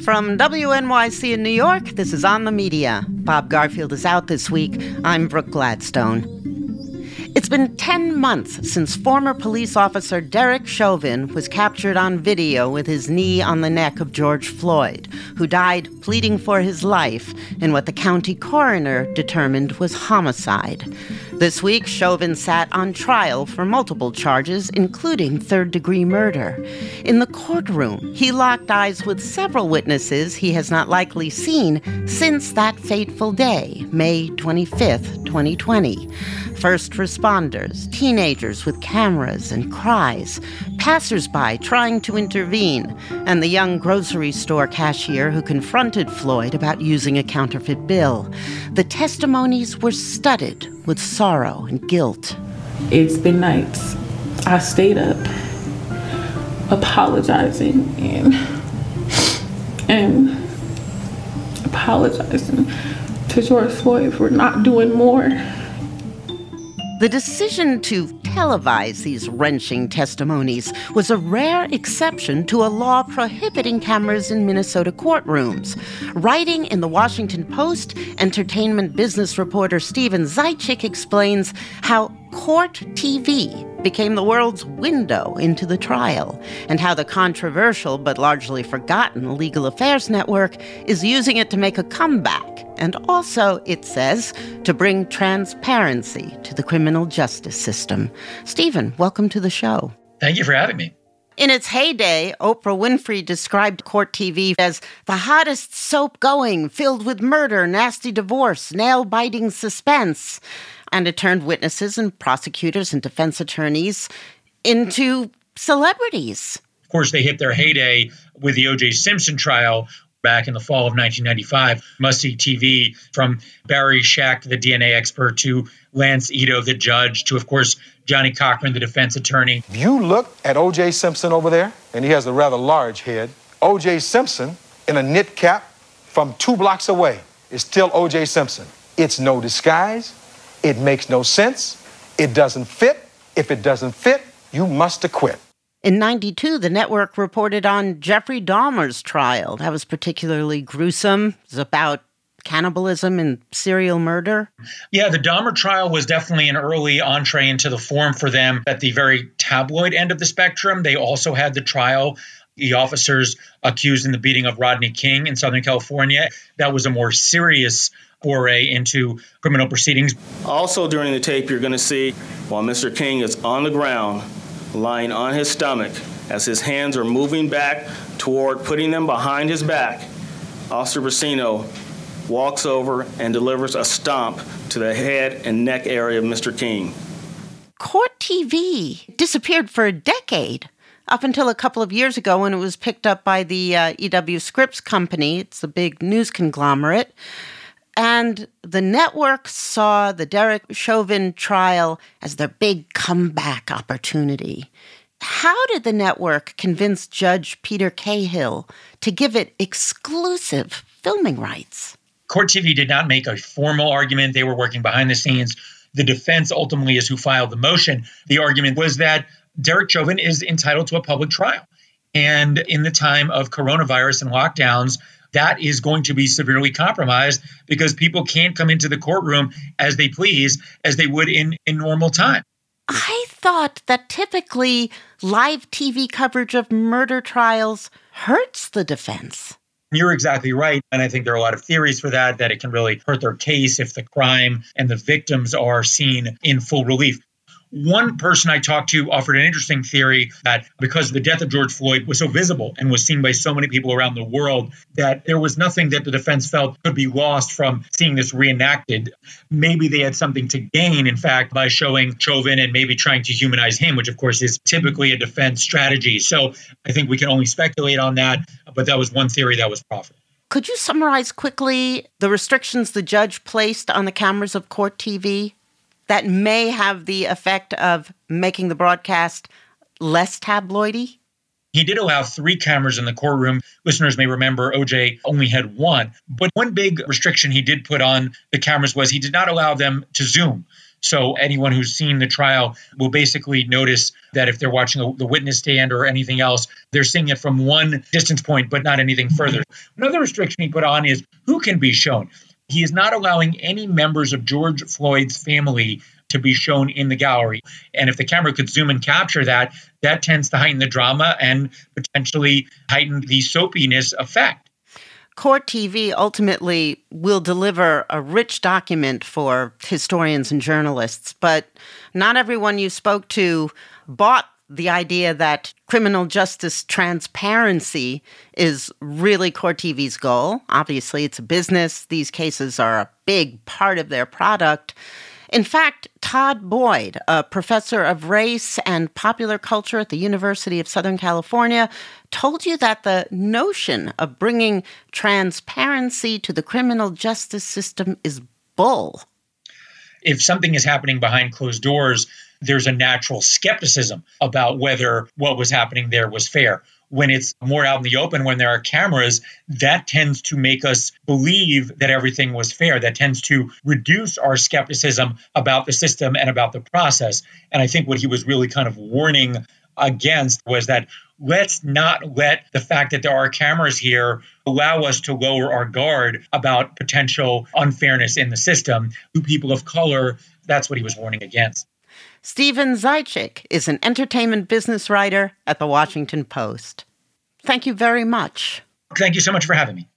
From WNYC in New York, this is On the Media. Bob Garfield is out this week. I'm Brooke Gladstone. It's been 10 months since former police officer Derek Chauvin was captured on video with his knee on the neck of George Floyd, who died pleading for his life in what the county coroner determined was homicide. This week, Chauvin sat on trial for multiple charges, including third-degree murder. In the courtroom, he locked eyes with several witnesses he has not likely seen since that fateful day, May 25th, 2020. First responders, teenagers with cameras and cries, passersby trying to intervene, and the young grocery store cashier who confronted Floyd about using a counterfeit bill. The testimonies were studded with sorrow and guilt. It's been nights. I stayed up apologizing and apologizing to George Floyd for not doing more. The decision to televise these wrenching testimonies was a rare exception to a law prohibiting cameras in Minnesota courtrooms. Writing in the Washington Post, entertainment business reporter Steven Zaitchik explains how Court TV became the world's window into the trial, and how the controversial but largely forgotten Legal Affairs Network is using it to make a comeback, and also, it says, to bring transparency to the criminal justice system. Stephen, welcome to the show. Thank you for having me. In its heyday, Oprah Winfrey described Court TV as the hottest soap going, filled with murder, nasty divorce, nail-biting suspense. And it turned witnesses and prosecutors and defense attorneys into celebrities. Of course, they hit their heyday with the O.J. Simpson trial back in the fall of 1995. Must-see TV, from Barry Scheck, the DNA expert, to Lance Ito, the judge, to, of course, Johnny Cochran, the defense attorney. If you look at O.J. Simpson over there, and he has a rather large head, O.J. Simpson in a knit cap from 2 blocks away is still O.J. Simpson. It's no disguise. It makes no sense. It doesn't fit. If it doesn't fit, you must acquit. In 92, the network reported on Jeffrey Dahmer's trial. That was particularly gruesome. It was about cannibalism and serial murder. Yeah, the Dahmer trial was definitely an early entree into the forum for them at the very tabloid end of the spectrum. They also had the trial, the officers accused in the beating of Rodney King in Southern California. That was a more serious foray into criminal proceedings. Also during the tape, you're going to see while Mr. King is on the ground, lying on his stomach, as his hands are moving back toward putting them behind his back, Officer Bacino walks over and delivers a stomp to the head and neck area of Mr. King. Court TV disappeared for a decade, up until a couple of years ago when it was picked up by the EW Scripps Company. It's a big news conglomerate. And the network saw the Derek Chauvin trial as their big comeback opportunity. How did the network convince Judge Peter Cahill to give it exclusive filming rights? Court TV did not make a formal argument. They were working behind the scenes. The defense ultimately is who filed the motion. The argument was that Derek Chauvin is entitled to a public trial. And in the time of coronavirus and lockdowns, that is going to be severely compromised because people can't come into the courtroom as they please, as they would in normal time. I thought that typically live TV coverage of murder trials hurts the defense. You're exactly right. And I think there are a lot of theories for that it can really hurt their case if the crime and the victims are seen in full relief. One person I talked to offered an interesting theory that because the death of George Floyd was so visible and was seen by so many people around the world, that there was nothing that the defense felt could be lost from seeing this reenacted. Maybe they had something to gain, in fact, by showing Chauvin and maybe trying to humanize him, which, of course, is typically a defense strategy. So I think we can only speculate on that, but that was one theory that was proffered. Could you summarize quickly the restrictions the judge placed on the cameras of Court TV that may have the effect of making the broadcast less tabloidy? He did allow 3 cameras in the courtroom. Listeners may remember OJ only had 1. But one big restriction he did put on the cameras was he did not allow them to zoom. So anyone who's seen the trial will basically notice that if they're watching the witness stand or anything else, they're seeing it from one distance point, but not anything further. Another restriction he put on is who can be shown. He is not allowing any members of George Floyd's family to be shown in the gallery. And if the camera could zoom and capture that, that tends to heighten the drama and potentially heighten the soapiness effect. Court TV ultimately will deliver a rich document for historians and journalists, but not everyone you spoke to bought the idea that criminal justice transparency is really Court TV's goal. Obviously, it's a business. These cases are a big part of their product. In fact, Todd Boyd, a professor of race and popular culture at the University of Southern California, told you that the notion of bringing transparency to the criminal justice system is bull. If something is happening behind closed doors, there's a natural skepticism about whether what was happening there was fair. When it's more out in the open, when there are cameras, that tends to make us believe that everything was fair. That tends to reduce our skepticism about the system and about the process. And I think what he was really kind of warning against was that let's not let the fact that there are cameras here allow us to lower our guard about potential unfairness in the system. To people of color, that's what he was warning against. Stephen Zaitchik is an entertainment business writer at The Washington Post. Thank you very much. Thank you so much for having me.